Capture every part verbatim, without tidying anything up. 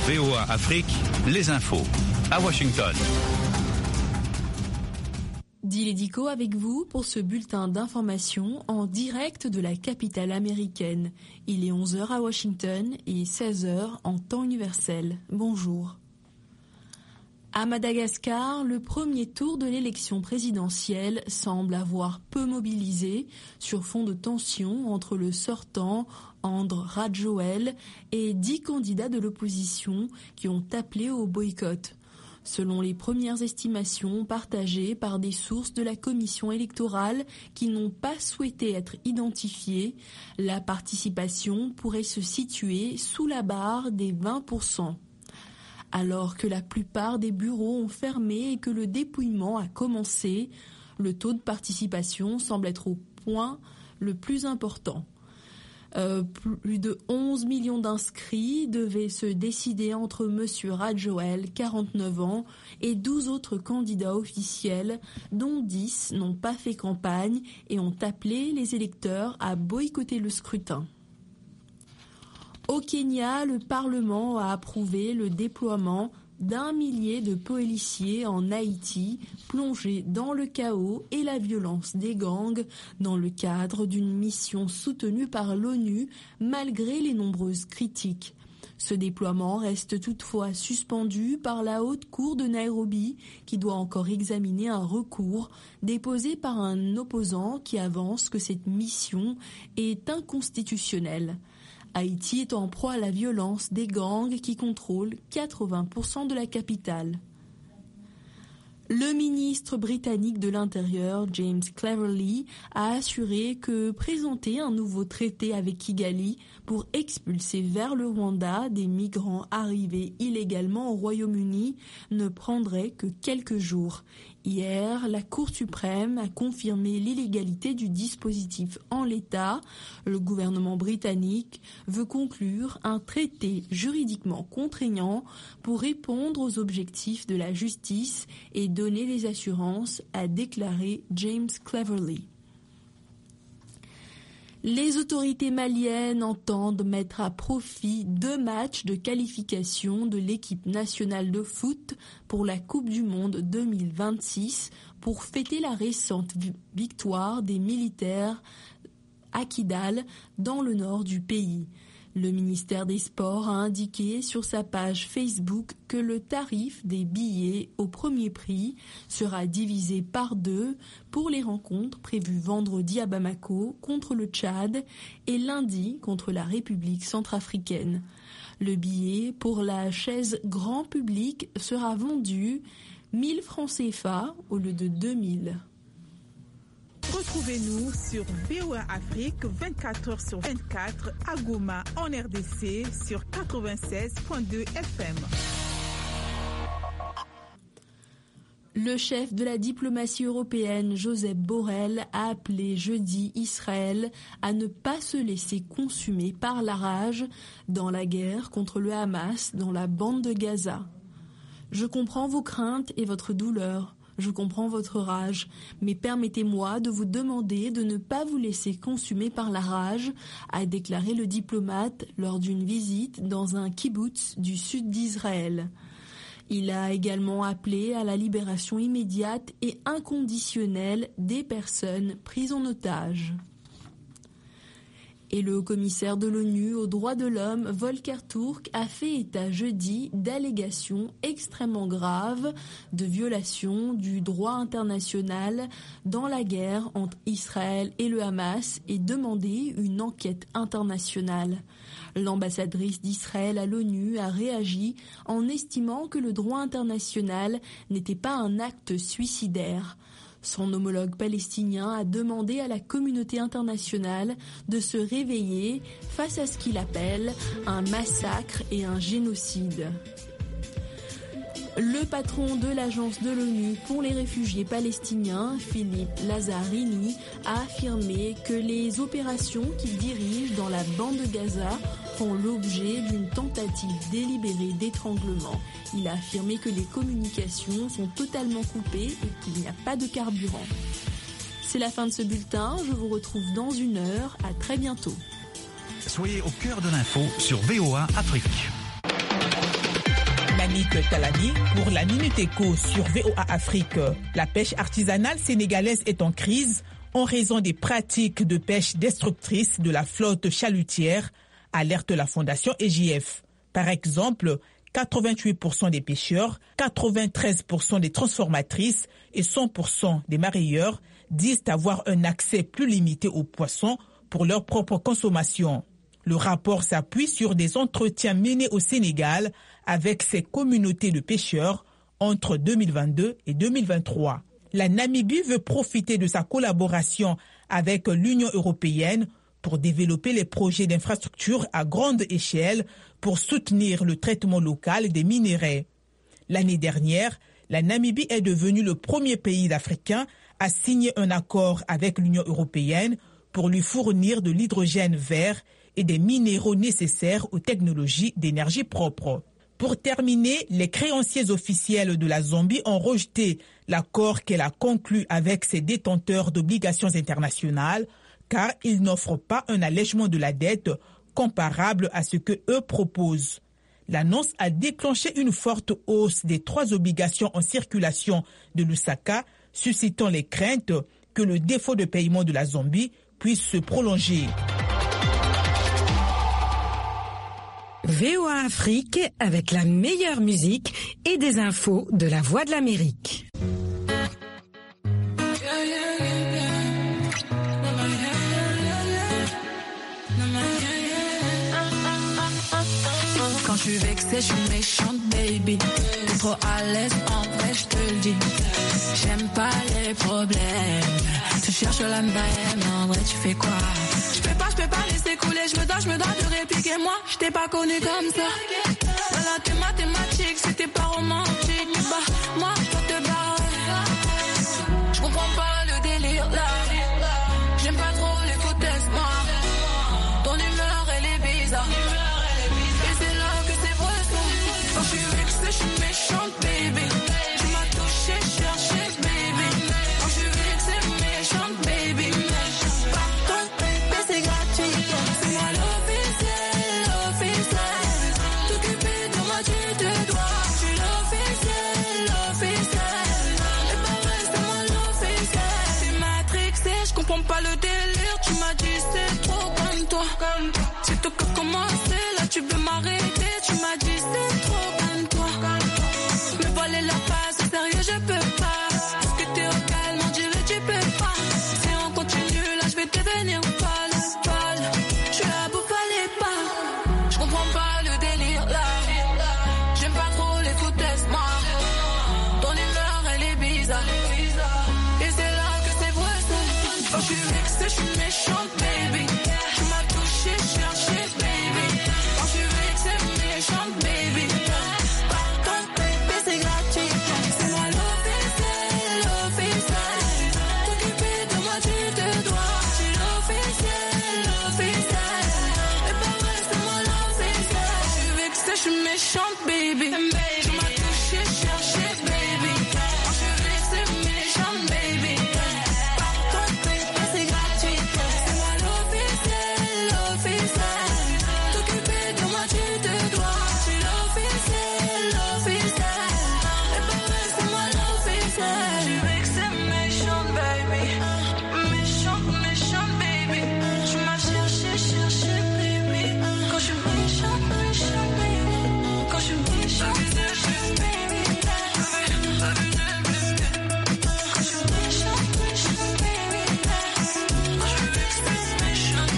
V O A Afrique, les infos. À Washington. Dilédico avec vous pour ce bulletin d'information en direct de la capitale américaine. Il est onze heures à Washington et seize heures en temps universel. Bonjour. À Madagascar, le premier tour de l'élection présidentielle semble avoir peu mobilisé sur fond de tension entre le sortant Andry Rajoelina et dix candidats de l'opposition qui ont appelé au boycott. Selon les premières estimations partagées par des sources de la commission électorale qui n'ont pas souhaité être identifiées, la participation pourrait se situer sous la barre des vingt pour cent. Alors que la plupart des bureaux ont fermé et que le dépouillement a commencé, le taux de participation semble être au point le plus important. Euh, plus de onze millions d'inscrits devaient se décider entre M. Rajoelina, quarante-neuf ans, et douze autres candidats officiels, dont dix n'ont pas fait campagne et ont appelé les électeurs à boycotter le scrutin. Au Kenya, le Parlement a approuvé le déploiement d'un millier de policiers en Haïti, plongés dans le chaos et la violence des gangs dans le cadre d'une mission soutenue par l'ONU malgré les nombreuses critiques. Ce déploiement reste toutefois suspendu par la Haute Cour de Nairobi qui doit encore examiner un recours déposé par un opposant qui avance que cette mission est inconstitutionnelle. Haïti est en proie à la violence des gangs qui contrôlent quatre-vingts pour cent de la capitale. Le ministre britannique de l'Intérieur, James Cleverly, a assuré que présenter un nouveau traité avec Kigali pour expulser vers le Rwanda des migrants arrivés illégalement au Royaume-Uni ne prendrait que quelques jours. Hier, la Cour suprême a confirmé l'illégalité du dispositif en l'état. Le gouvernement britannique veut conclure un traité juridiquement contraignant pour répondre aux objectifs de la justice et donner des assurances, a déclaré James Cleverly. Les autorités maliennes entendent mettre à profit deux matchs de qualification de l'équipe nationale de foot pour la Coupe du Monde deux mille vingt-six pour fêter la récente victoire des militaires à Kidal dans le nord du pays. Le ministère des Sports a indiqué sur sa page Facebook que le tarif des billets au premier prix sera divisé par deux pour les rencontres prévues vendredi à Bamako contre le Tchad et lundi contre la République centrafricaine. Le billet pour la chaise grand public sera vendu mille francs C F A au lieu de deux mille. Retrouvez-nous sur V O A Afrique vingt-quatre heures sur vingt-quatre à Goma en R D C sur quatre-vingt-seize virgule deux F M. Le chef de la diplomatie européenne, Josep Borrell, a appelé jeudi Israël à ne pas se laisser consumer par la rage dans la guerre contre le Hamas dans la bande de Gaza. Je comprends vos craintes et votre douleur. Je comprends votre rage, mais permettez-moi de vous demander de ne pas vous laisser consumer par la rage, a déclaré le diplomate lors d'une visite dans un kibboutz du sud d'Israël. Il a également appelé à la libération immédiate et inconditionnelle des personnes prises en otage. Et le haut-commissaire de l'ONU aux droits de l'homme, Volker Turk, a fait état jeudi d'allégations extrêmement graves de violation du droit international dans la guerre entre Israël et le Hamas et demandé une enquête internationale. L'ambassadrice d'Israël à l'ONU a réagi en estimant que le droit international n'était pas un acte suicidaire. Son homologue palestinien a demandé à la communauté internationale de se réveiller face à ce qu'il appelle un massacre et un génocide. Le patron de l'agence de l'ONU pour les réfugiés palestiniens, Philippe Lazzarini, a affirmé que les opérations qu'il dirige dans la bande de Gaza font l'objet d'une tentative délibérée d'étranglement. Il a affirmé que les communications sont totalement coupées et qu'il n'y a pas de carburant. C'est la fin de ce bulletin, je vous retrouve dans une heure, à très bientôt. Soyez au cœur de l'info sur V O A Afrique. Annick Talani pour la Minute Éco sur V O A Afrique. La pêche artisanale sénégalaise est en crise en raison des pratiques de pêche destructrices de la flotte chalutière, alerte la Fondation E J F. Par exemple, quatre-vingt-huit pour cent des pêcheurs, quatre-vingt-treize pour cent des transformatrices et cent pour cent des marailleurs disent avoir un accès plus limité aux poissons pour leur propre consommation. Le rapport s'appuie sur des entretiens menés au Sénégal avec ces communautés de pêcheurs entre deux mille vingt-deux et deux mille vingt-trois. La Namibie veut profiter de sa collaboration avec l'Union européenne pour développer les projets d'infrastructures à grande échelle pour soutenir le traitement local des minerais. L'année dernière, la Namibie est devenue le premier pays africain à signer un accord avec l'Union européenne pour lui fournir de l'hydrogène vert et des minéraux nécessaires aux technologies d'énergie propre. Pour terminer, les créanciers officiels de la Zambie ont rejeté l'accord qu'elle a conclu avec ses détenteurs d'obligations internationales car il n'offre pas un allègement de la dette comparable à ce que eux proposent. L'annonce a déclenché une forte hausse des trois obligations en circulation de Lusaka, suscitant les craintes que le défaut de paiement de la Zambie puisse se prolonger. V O A Afrique avec la meilleure musique et des infos de la Voix de l'Amérique. Quand je suis vexée, je suis méchante, baby. T'es trop à l'aise, en vrai, je te le dis. J'aime pas les problèmes. Tu cherches la même, en vrai, tu fais quoi? Je peux pas, je peux pas laisser couler. Je me dois, je me dois de répliquer. Moi, je t'ai pas connu comme ça. Voilà, t'es mathématique, c'était pas romantique. Bah, moi, faut te barrer. Je comprends pas le délire là. J'aime pas trop les foutaises, moi. Ton humeur, elle est bizarre. Quand je suis vexée, je suis méchante, baby. Tu m'as touché, cherché, baby. Quand je suis vexée, méchante, baby. Pardon, mais c'est gratuit. C'est moi l'officiel, l'officiel. T'occuper de moi, tu te dois. Je suis l'officiel, l'officiel. Et pas vrai, c'est moi l'officiel. C'est matrixé, je comprends pas le délire. Tu m'as dit c'est trop comme toi. C'est toi qui as commencé, là tu veux m'arrêter. Tu m'as dit c'est trop. La face, sérieux, je peux pas. Parce que t'es au calme, on dirait tu peux pas. Si on continue, là, je vais devenir folle, folle. Je suis à bout, fallait pas. Je comprends pas le délire, là. J'aime pas trop les foutaises, moi. Ton humeur, elle est bizarre. Et c'est là que c'est vrai, ça. Quand je suis vexée, je suis méchante, baby. Tu m'as touché, cherché, baby. Quand je suis vexée, méchante, baby. Méchante, baby. Tu m'as touché, cherché, baby. Quand je suis vexée, méchante, baby. Pardon, c'est gratuit. C'est moi l'officiel, l'officiel. T'occuper de moi, tu te dois. Je suis l'officiel, l'officiel. Et pas vrai, c'est moi l'officiel. Je suis vexée, méchante, baby. Méchante, méchante, baby. Tu m'as cherché, cherché, baby. Quand je suis méchante, méchante, baby. Quand je suis méchante, méchante, baby. Quand je suis méchante, méchante, baby. Quand je suis méchante,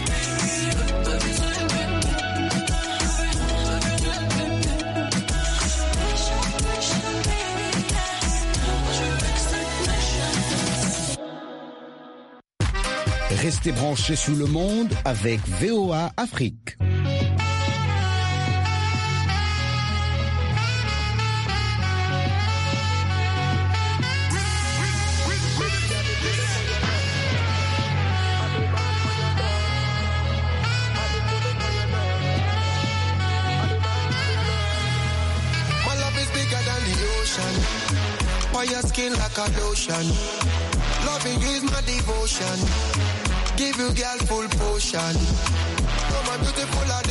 Restez branchés sous le monde avec V O A Afrique. Your skin like a lotion. Loving you is my devotion. Give you girl full potion. Oh my beautiful.